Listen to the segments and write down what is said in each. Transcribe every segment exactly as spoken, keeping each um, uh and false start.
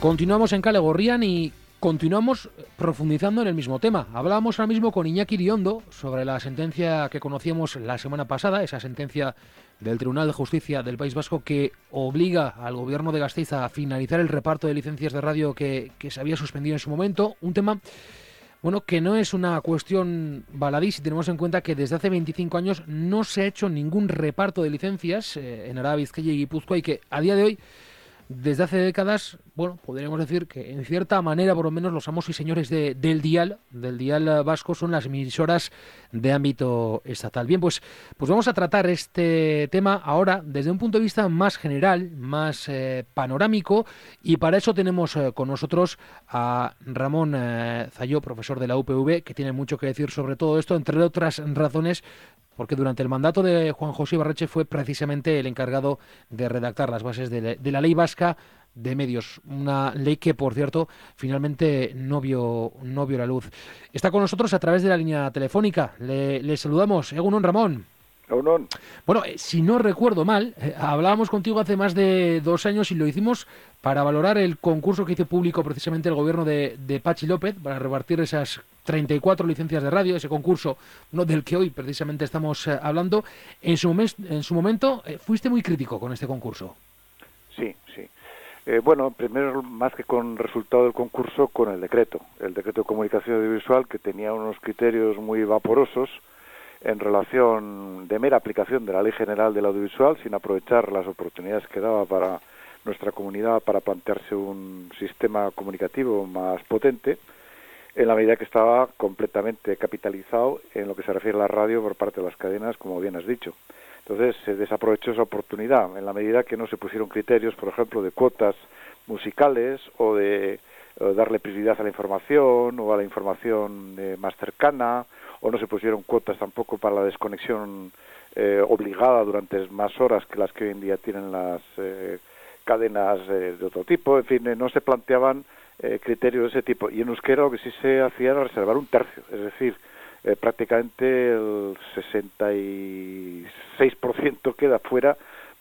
Continuamos en Kale Gorrian y continuamos profundizando en el mismo tema. Hablábamos ahora mismo con Iñaki Iriondo sobre la sentencia que conocíamos la semana pasada, esa sentencia del Tribunal de Justicia del País Vasco que obliga al gobierno de Gasteiz a finalizar el reparto de licencias de radio que, que se había suspendido en su momento. Un tema, bueno, que no es una cuestión baladí si tenemos en cuenta que desde hace veinticinco años no se ha hecho ningún reparto de licencias eh, en Araba, Bizkaia y Guipúzcoa, y que a día de hoy, desde hace décadas, bueno, podríamos decir que en cierta manera, por lo menos, los amos y señores de, del dial, del dial vasco, son las emisoras de ámbito estatal. Bien, pues, pues vamos a tratar este tema ahora desde un punto de vista más general, más eh, panorámico, y para eso tenemos eh, con nosotros a Ramón eh, Zayó, profesor de la U P V, que tiene mucho que decir sobre todo esto, entre otras razones, porque durante el mandato de Juan José Ibarretxe fue precisamente el encargado de redactar las bases de, la, de la Ley Vasca de Medios, una ley que, por cierto, finalmente no vio, no vio la luz. Está con nosotros a través de la línea telefónica. Le, le saludamos. Egunon, Ramón. Egunon. Bueno, eh, si no recuerdo mal, eh, hablábamos contigo hace más de dos años y lo hicimos para valorar el concurso que hizo público precisamente el gobierno de, de Patxi López para repartir esas treinta y cuatro licencias de radio, ese concurso, no del que hoy precisamente estamos eh, hablando. En su, momen- en su momento eh, fuiste muy crítico con este concurso. Sí, sí. Eh, bueno, primero, más que con el resultado del concurso, con el decreto. El decreto de comunicación audiovisual, que tenía unos criterios muy vaporosos en relación de mera aplicación de la Ley General del Audiovisual, sin aprovechar las oportunidades que daba para nuestra comunidad para plantearse un sistema comunicativo más potente, en la medida que estaba completamente capitalizado en lo que se refiere a la radio por parte de las cadenas, como bien has dicho. Entonces se desaprovechó esa oportunidad, en la medida que no se pusieron criterios, por ejemplo, de cuotas musicales o de o darle prioridad a la información o a la información eh, más cercana, o no se pusieron cuotas tampoco para la desconexión eh, obligada durante más horas que las que hoy en día tienen las eh, cadenas eh, de otro tipo. En fin, eh, no se planteaban eh, criterios de ese tipo. Y en euskera lo que sí se hacía era reservar un tercio, es decir, eh, prácticamente el sesenta y seis por ciento queda fuera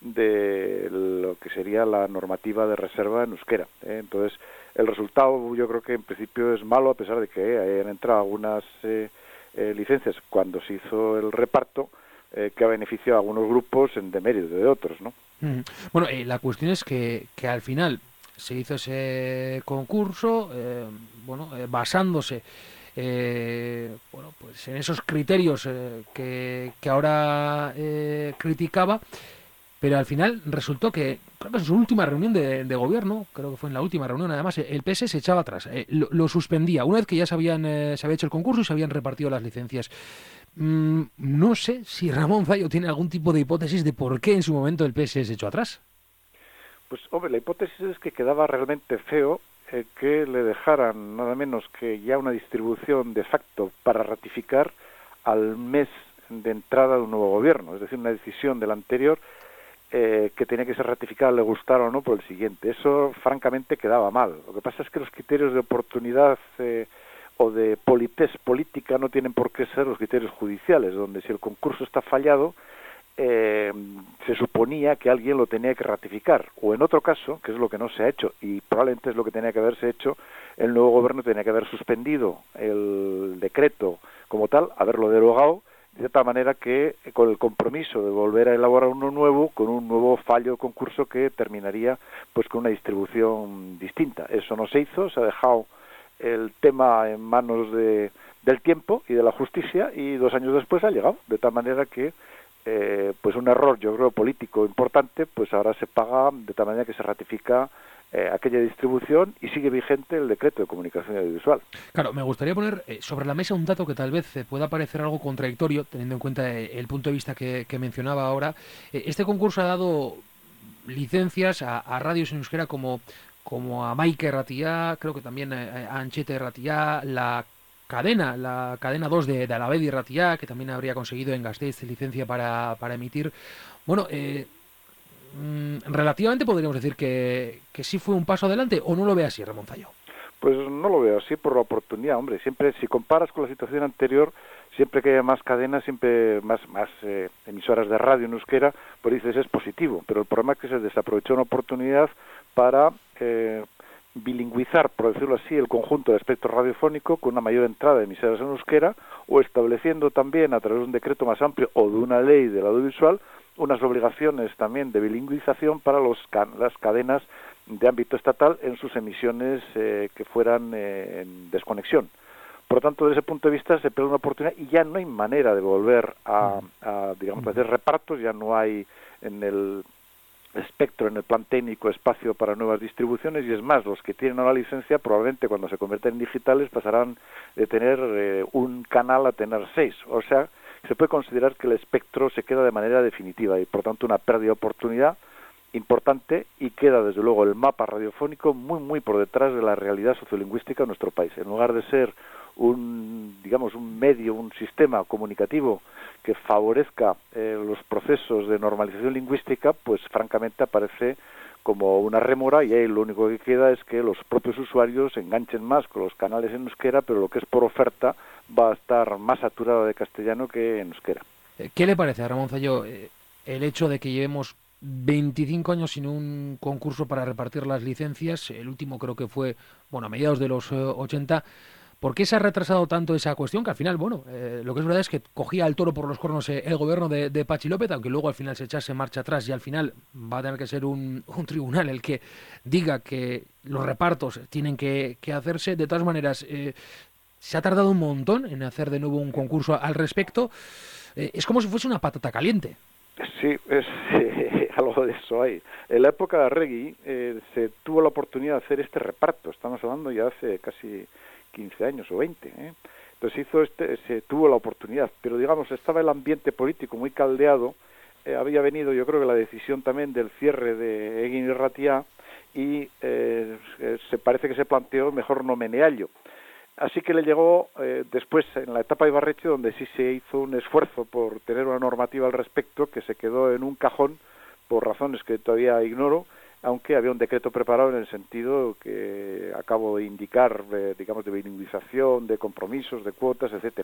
de lo que sería la normativa de reserva en euskera. ¿eh? Entonces, el resultado yo creo que en principio es malo, a pesar de que hayan entrado algunas eh, eh, licencias cuando se hizo el reparto, eh, que ha beneficiado a algunos grupos en demérito de otros, ¿no? Mm. Bueno, eh, la cuestión es que, que al final se hizo ese concurso, eh, bueno, eh, basándose eh, bueno, pues en esos criterios eh, que, que ahora eh, criticaba, pero al final resultó que, creo que en su última reunión de, de gobierno, creo que fue en la última reunión, además, el P S se echaba atrás, eh, lo, lo suspendía, una vez que ya se, habían, eh, se había hecho el concurso y se habían repartido las licencias. Mm, no sé si Ramón Zayó tiene algún tipo de hipótesis de por qué en su momento el P S se echó atrás. Pues, hombre, la hipótesis es que quedaba realmente feo eh, que le dejaran nada menos que ya una distribución de facto para ratificar al mes de entrada de un nuevo gobierno, es decir, una decisión del anterior eh, que tenía que ser ratificada, le gustara o no, por el siguiente. Eso, francamente, quedaba mal. Lo que pasa es que los criterios de oportunidad eh, o de politez política no tienen por qué ser los criterios judiciales, donde si el concurso está fallado, Eh, se suponía que alguien lo tenía que ratificar, o en otro caso, que es lo que no se ha hecho, y probablemente es lo que tenía que haberse hecho, el nuevo gobierno tenía que haber suspendido el decreto como tal, haberlo derogado, de tal manera que con el compromiso de volver a elaborar uno nuevo, con un nuevo fallo de concurso que terminaría pues con una distribución distinta. Eso no se hizo, se ha dejado el tema en manos de, del tiempo y de la justicia, y dos años después ha llegado, de tal manera que Eh, pues un error, yo creo, político importante, pues ahora se paga de tal manera que se ratifica eh, aquella distribución y sigue vigente el decreto de comunicación audiovisual. Claro, me gustaría poner eh, sobre la mesa un dato que tal vez eh, pueda parecer algo contradictorio, teniendo en cuenta eh, el punto de vista que, que mencionaba ahora. Eh, este concurso ha dado licencias a, a radios en euskera como, como a Maike Ratia, creo que también a, a Anchete Ratia, la cadena, la cadena dos de, de Alavedi Ratia, que también habría conseguido en Gasteiz licencia para, para emitir. Bueno, eh, mm, relativamente podríamos decir que, que sí fue un paso adelante, ¿o no lo ve así, Ramón Zayó? Pues no lo veo así por la oportunidad, hombre. Siempre, si comparas con la situación anterior, siempre que haya más cadenas, siempre más más eh, emisoras de radio en euskera, pues dices es positivo. Pero el problema es que se desaprovechó una oportunidad para eh, bilingüizar, por decirlo así, el conjunto del espectro radiofónico con una mayor entrada de emisoras en euskera, o estableciendo también, a través de un decreto más amplio o de una ley del audiovisual, unas obligaciones también de bilingüización para los can- las cadenas de ámbito estatal en sus emisiones eh, que fueran eh, en desconexión. Por lo tanto, desde ese punto de vista se pierde una oportunidad y ya no hay manera de volver a, a digamos, a hacer repartos, ya no hay en el espectro, en el plan técnico, espacio para nuevas distribuciones, y es más, los que tienen una licencia probablemente cuando se convierten en digitales pasarán de tener eh, un canal a tener seis. O sea, se puede considerar que el espectro se queda de manera definitiva y por tanto una pérdida de oportunidad importante, y queda desde luego el mapa radiofónico muy muy por detrás de la realidad sociolingüística de nuestro país. En lugar de ser un, digamos, un medio, un sistema comunicativo que favorezca eh, los procesos de normalización lingüística, pues francamente aparece como una rémora, y ahí lo único que queda es que los propios usuarios se enganchen más con los canales en euskera, pero lo que es por oferta va a estar más saturado de castellano que en euskera. ¿Qué le parece a Ramón Zayó eh, el hecho de que llevemos veinticinco años sin un concurso para repartir las licencias? El último creo que fue, bueno, a mediados de los eh, ochenta. ¿Por qué se ha retrasado tanto esa cuestión? Que al final, bueno, eh, lo que es verdad es que cogía el toro por los cuernos eh, el gobierno de, de Patxi López, aunque luego al final se echase marcha atrás y al final va a tener que ser un, un tribunal el que diga que los repartos tienen que, que hacerse. De todas maneras, eh, se ha tardado un montón en hacer de nuevo un concurso al respecto. Eh, es como si fuese una patata caliente. Sí, es eh, algo de eso hay. En la época de Arregui eh, se tuvo la oportunidad de hacer este reparto. Estamos hablando ya hace casi quince años o veinte. ¿eh? Entonces hizo este, se tuvo la oportunidad, pero digamos estaba el ambiente político muy caldeado. Eh, había venido, yo creo que la decisión también del cierre de Egin y Ratia, y eh, se parece que se planteó mejor no meneallo. Así que le llegó eh, después, en la etapa de Ibarretxe, donde sí se hizo un esfuerzo por tener una normativa al respecto, que se quedó en un cajón por razones que todavía ignoro, aunque había un decreto preparado en el sentido que acabo de indicar, eh, digamos, de bilingüización, de compromisos, de cuotas, etcétera.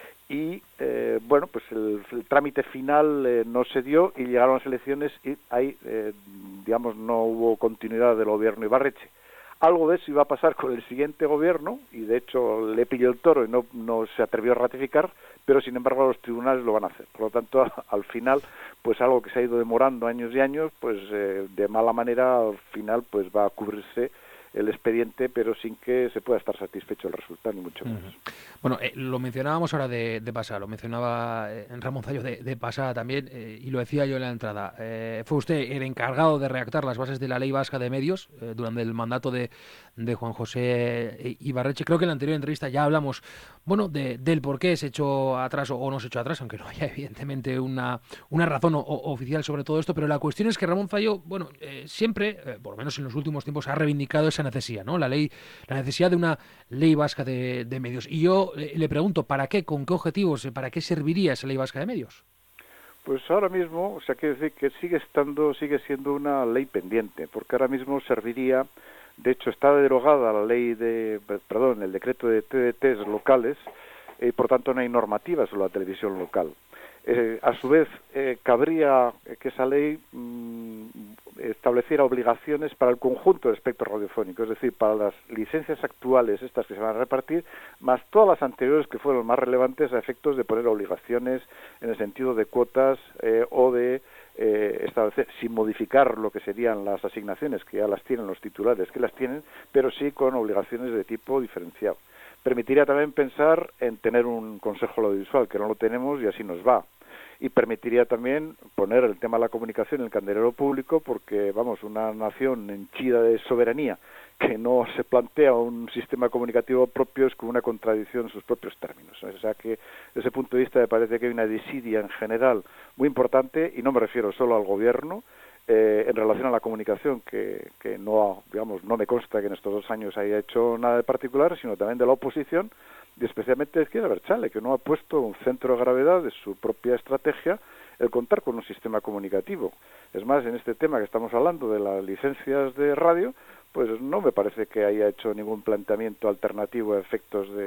Y, eh, bueno, pues el, el trámite final eh, no se dio y llegaron las elecciones y ahí, eh, digamos, no hubo continuidad del gobierno Ibarretxe. Algo de eso iba a pasar con el siguiente gobierno, y de hecho le pilló el toro y no, no se atrevió a ratificar, pero sin embargo los tribunales lo van a hacer. Por lo tanto, al final, pues algo que se ha ido demorando años y años, pues eh, de mala manera al final pues va a cubrirse el expediente, pero sin que se pueda estar satisfecho el resultado, ni mucho menos. Uh-huh. Bueno, eh, lo mencionábamos ahora de, de pasada, lo mencionaba eh, Ramón Zayó de, de pasada también, eh, y lo decía yo en la entrada. Eh, fue usted el encargado de redactar las bases de la Ley Vasca de Medios eh, durante el mandato de, de Juan José Ibarretxe. Creo que en la anterior entrevista ya hablamos, bueno, de, del por qué se echó atrás o, o no se echó atrás, aunque no haya evidentemente una, una razón o, o oficial sobre todo esto, pero la cuestión es que Ramón Zayó, bueno, eh, siempre, eh, por lo menos en los últimos tiempos, ha reivindicado esa necesidad, ¿no? La ley, la necesidad de una Ley Vasca de, de Medios. Y yo le, le pregunto, ¿para qué? ¿Con qué objetivos? ¿Para qué serviría esa Ley Vasca de Medios? Pues ahora mismo, o sea, quiere decir que sigue estando, sigue siendo una ley pendiente, porque ahora mismo serviría, de hecho está derogada la ley de, perdón, el decreto de T D Ts locales, y eh, por tanto no hay normativa sobre la televisión local. Eh, a su vez, eh, cabría que esa ley mmm, estableciera obligaciones para el conjunto del espectro radiofónico, es decir, para las licencias actuales, estas que se van a repartir, más todas las anteriores que fueron más relevantes a efectos de poner obligaciones en el sentido de cuotas eh, o de eh, establecer, sin modificar lo que serían las asignaciones, que ya las tienen los titulares, que las tienen, pero sí con obligaciones de tipo diferenciado. Permitiría también pensar en tener un consejo audiovisual, que no lo tenemos y así nos va. Y permitiría también poner el tema de la comunicación en el candelero público, porque, vamos, una nación henchida de soberanía que no se plantea un sistema comunicativo propio es como una contradicción en sus propios términos. O sea que, desde ese punto de vista, me parece que hay una desidia en general muy importante, y no me refiero solo al gobierno, Eh, en relación a la comunicación, que, que no, digamos, no me consta que en estos dos años haya hecho nada de particular, sino también de la oposición, y especialmente de Izquierda Abertzale, que no ha puesto un centro de gravedad de su propia estrategia el contar con un sistema comunicativo. Es más, en este tema que estamos hablando de las licencias de radio, pues no me parece que haya hecho ningún planteamiento alternativo a efectos de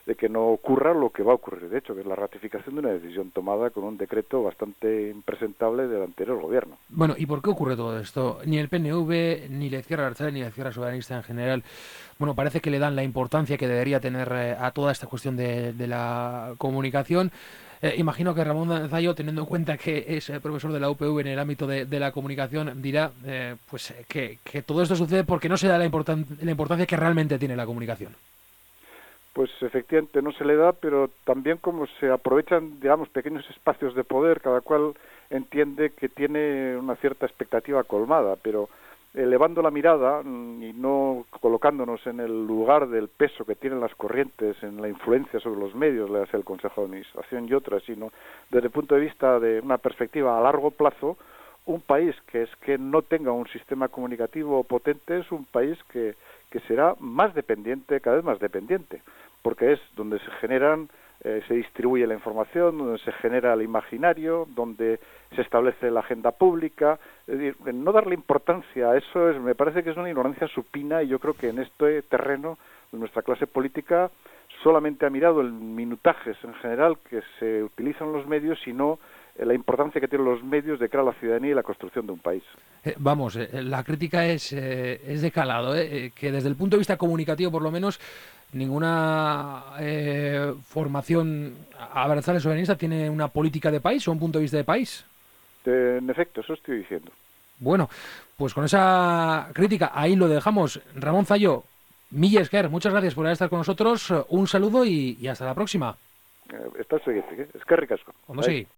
de que no ocurra lo que va a ocurrir, de hecho, que es la ratificación de una decisión tomada con un decreto bastante impresentable del anterior gobierno. Bueno, ¿y por qué ocurre todo esto? Ni el P N V, ni la izquierda abertzale, ni la izquierda soberanista en general, bueno, parece que le dan la importancia que debería tener eh, a toda esta cuestión de, de la comunicación. Eh, imagino que Ramón Zayó, teniendo en cuenta que es eh, profesor de la U P V en el ámbito de, de la comunicación, dirá eh, pues que, que todo esto sucede porque no se da la, importan la importancia que realmente tiene la comunicación. Pues efectivamente no se le da, pero también como se aprovechan, digamos, pequeños espacios de poder, cada cual entiende que tiene una cierta expectativa colmada, pero elevando la mirada y no colocándonos en el lugar del peso que tienen las corrientes, en la influencia sobre los medios, le hace el Consejo de Administración y otras, sino desde el punto de vista de una perspectiva a largo plazo, un país que es que no tenga un sistema comunicativo potente es un país que, que será más dependiente, cada vez más dependiente, porque es donde se generan, eh, se distribuye la información, donde se genera el imaginario, donde se establece la agenda pública. Es decir, no darle importancia a eso es, me parece que es una ignorancia supina, y yo creo que en este terreno nuestra clase política solamente ha mirado el minutajes en general que se utilizan los medios, sino la importancia que tienen los medios de cara a la ciudadanía y la construcción de un país. Eh, vamos, eh, la crítica es, eh, es de calado, eh, que desde el punto de vista comunicativo, por lo menos, ninguna eh, formación abertzale soberanista tiene una política de país o un punto de vista de país. De, en efecto, eso estoy diciendo. Bueno, pues con esa crítica ahí lo dejamos. Ramón Zayó, mila esker, muchas gracias por estar con nosotros, un saludo y, y hasta la próxima. Eh, está el siguiente, ¿eh? Eskerrik asko. Ondo segi.